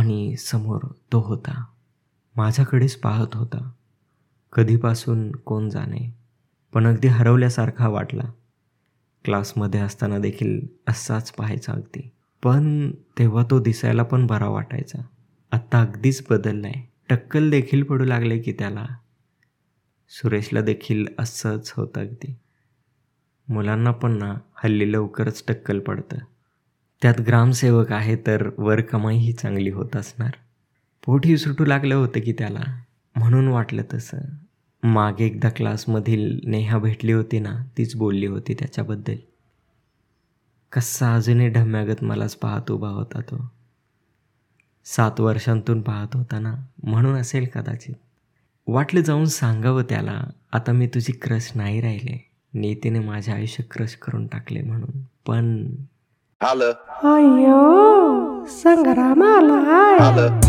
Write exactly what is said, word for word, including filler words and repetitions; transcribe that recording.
आणि समोर तो होता. माझ्याकडेच पाहत होता. कधीपासून कोण जाणे, पण अगदी हरवल्यासारखा वाटला. क्लासमध्ये असताना देखील असाच पाहायचा अगदी. पण तेव्हा तो दिसायला पण बरा वाटायचा. आत्ता अगदीच बदललाय. टक्कल देखील पडू लागले की त्याला. सुरेशला देखील असंच होतं अगदी. मुलांना पण ना हल्ली लवकरच टक्कल पडतं. त्यात ग्रामसेवक आहे तर वर कमाईही चांगली होत असणार. पोटही सुटू लागलं होतं की त्याला, म्हणून वाटलं तसं. मागे एकदा क्लासमधील नेहा भेटली होती ना, तीच बोलली होती त्याच्याबद्दल. कसा अजूनही ढम्यागत मलाच पाहत उभा होता तो. सात वर्षांतून पाहत होता ना, म्हणून असेल कदाचित. वाटलं जाऊन सांगावं त्याला, आता मी तुझी क्रश नाही राहिले. नीतीने माझे आयुष्य क्रश करून टाकले म्हणून. पण आलं अय्यो संग्राम आलाय. आलं